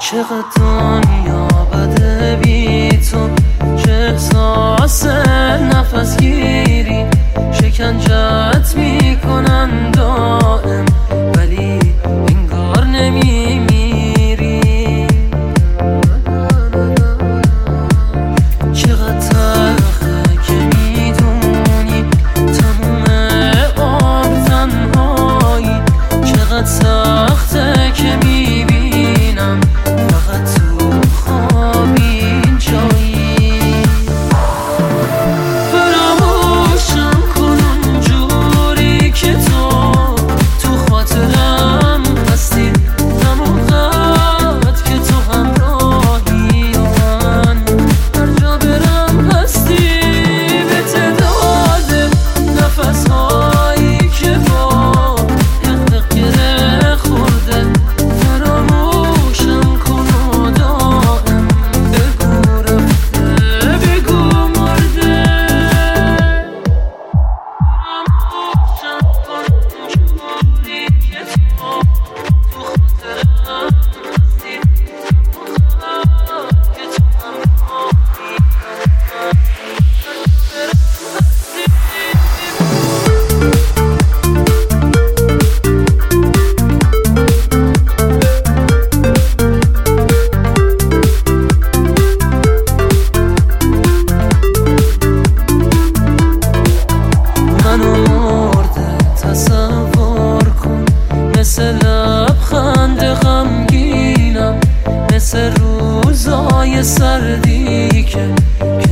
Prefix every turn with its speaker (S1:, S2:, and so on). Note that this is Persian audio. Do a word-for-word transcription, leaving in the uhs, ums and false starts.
S1: چقدر دنیا بده بی تو، چه احساس نفس گیری شکنجت میکنن دائم، ولی انگار نمیمیری. چقدر تلخه که میدونی تموم عمر تنهایی، چقدر سخته که میبینم فقط تو خواب این جایی. فراموشم کن اونجوری که تو تو خاطرم هستی، همون قد که تو همراهی و من هر جا برم هستی. به تعداد نفسهایی که با حق گره خورده فراموشم کن و دائم بگو رفته بگو مرده. فراموشم کن اونجوری که تو تو خاطرم هستی، همون قد که تو همراهی منو مرده تصور کن، مثل لبخند غمگینم، مثل روزای سردی که